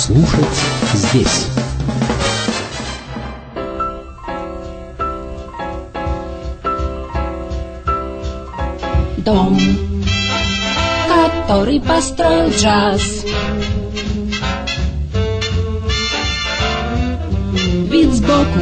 слушать здесь. Дом, который построил джаз, вид сбоку.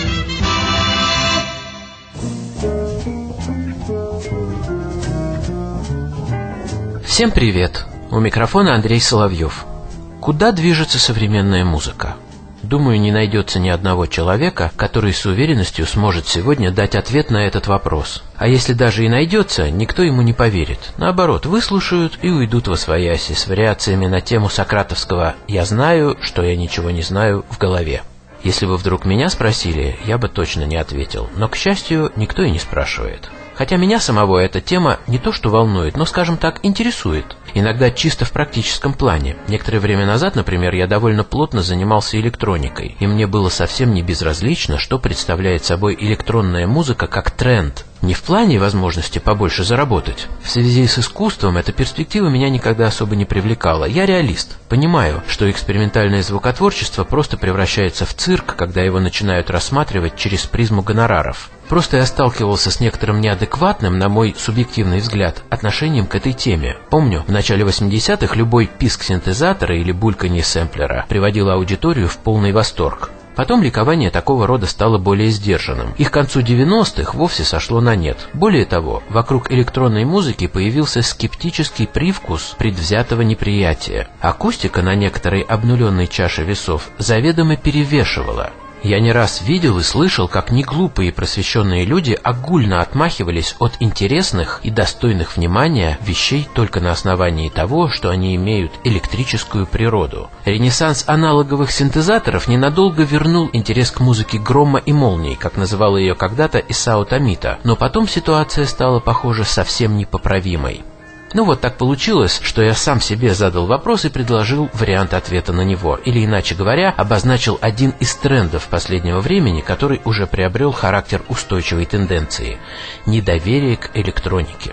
Всем привет! У микрофона Андрей Соловьев. Куда движется современная музыка? Думаю, не найдется ни одного человека, который с уверенностью сможет сегодня дать ответ на этот вопрос. А если даже и найдется, никто ему не поверит. Наоборот, выслушают и уйдут восвояси с вариациями на тему сократовского «я знаю, что я ничего не знаю» в голове. Если бы вдруг меня спросили, я бы точно не ответил. Но, к счастью, никто и не спрашивает. Хотя меня самого эта тема не то что волнует, но, скажем так, интересует. Иногда чисто в практическом плане. Некоторое время назад, например, я довольно плотно занимался электроникой, и мне было совсем не безразлично, что представляет собой электронная музыка как тренд. Не в плане возможности побольше заработать. В связи с искусством эта перспектива меня никогда особо не привлекала. Я реалист. Понимаю, что экспериментальное звукотворчество просто превращается в цирк, когда его начинают рассматривать через призму гонораров. Просто я сталкивался с некоторым неадекватным, на мой субъективный взгляд, отношением к этой теме. Помню, в начале 80-х любой писк синтезатора или бульканье сэмплера приводило аудиторию в полный восторг. Потом ликование такого рода стало более сдержанным, и к концу 90-х вовсе сошло на нет. Более того, вокруг электронной музыки появился скептический привкус предвзятого неприятия. Акустика на некоторой обнуленной чаше весов заведомо перевешивала. Я не раз видел и слышал, как неглупые и просвещенные люди огульно отмахивались от интересных и достойных внимания вещей только на основании того, что они имеют электрическую природу. Ренессанс аналоговых синтезаторов ненадолго вернул интерес к музыке грома и молний, как называла ее когда-то Исао Томита, но потом ситуация стала, похоже, совсем непоправимой. Ну вот так получилось, что я сам себе задал вопрос и предложил вариант ответа на него, или иначе говоря, обозначил один из трендов последнего времени, который уже приобрел характер устойчивой тенденции – недоверие к электронике.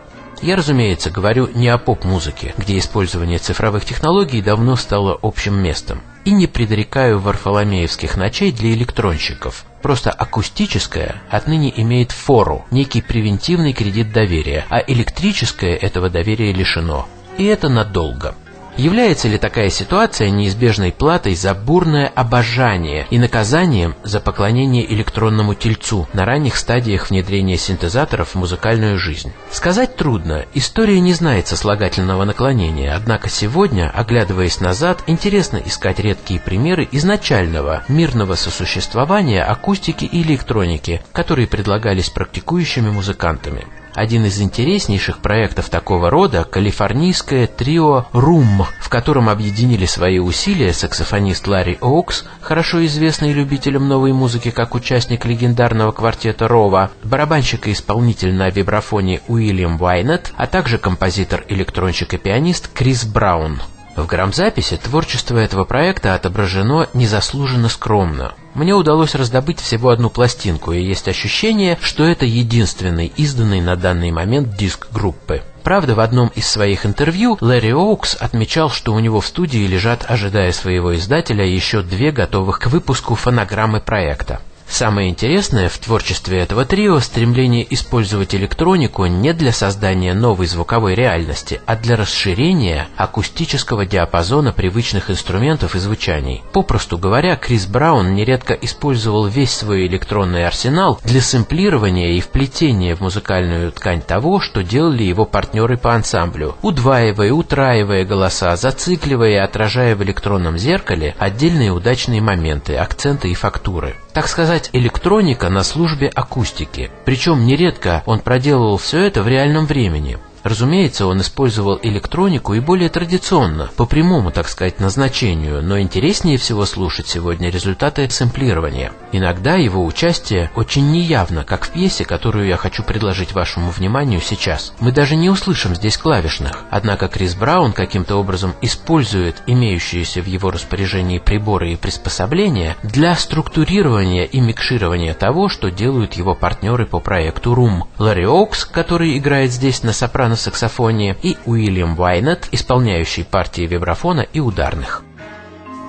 Я, разумеется, говорю не о поп-музыке, где использование цифровых технологий давно стало общим местом, и не предрекаю варфоломеевских ночей для электронщиков. Просто акустическое отныне имеет фору, некий превентивный кредит доверия, а электрическое этого доверия лишено. И это надолго. Является ли такая ситуация неизбежной платой за бурное обожание и наказанием за поклонение электронному тельцу на ранних стадиях внедрения синтезаторов в музыкальную жизнь? Сказать трудно, история не знает сослагательного наклонения, однако сегодня, оглядываясь назад, интересно искать редкие примеры изначального мирного сосуществования акустики и электроники, которые предлагались практикующими музыкантами. Один из интереснейших проектов такого рода – калифорнийское трио «Рум», в котором объединили свои усилия саксофонист Ларри Оукс, хорошо известный любителям новой музыки как участник легендарного квартета Рова, барабанщик и исполнитель на вибрафоне Уильям Вайнетт, а также композитор, электронщик и пианист Крис Браун. В грамзаписи творчество этого проекта отображено незаслуженно скромно. Мне удалось раздобыть всего одну пластинку, и есть ощущение, что это единственный изданный на данный момент диск группы. Правда, в одном из своих интервью Ларри Оукс отмечал, что у него в студии лежат, ожидая своего издателя, еще 2 готовых к выпуску фонограммы проекта. Самое интересное в творчестве этого трио – стремление использовать электронику не для создания новой звуковой реальности, а для расширения акустического диапазона привычных инструментов и звучаний. Попросту говоря, Крис Браун нередко использовал весь свой электронный арсенал для сэмплирования и вплетения в музыкальную ткань того, что делали его партнеры по ансамблю, удваивая, утраивая голоса, зацикливая и отражая в электронном зеркале отдельные удачные моменты, акценты и фактуры. Так сказать, электроника на службе акустики. Причем нередко он проделывал все это в реальном времени. Разумеется, он использовал электронику и более традиционно, по прямому, так сказать, назначению, но интереснее всего слушать сегодня результаты сэмплирования. Иногда его участие очень неявно, как в пьесе, которую я хочу предложить вашему вниманию сейчас. Мы даже не услышим здесь клавишных, однако Крис Браун каким-то образом использует имеющиеся в его распоряжении приборы и приспособления для структурирования и микширования того, что делают его партнеры по проекту Рум. Ларри Оукс, который играет здесь на сопрано-саксофоне, и Уильям Вайнетт, исполняющий партии вибрафона и ударных.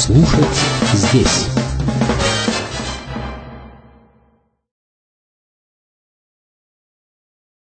Слушать здесь.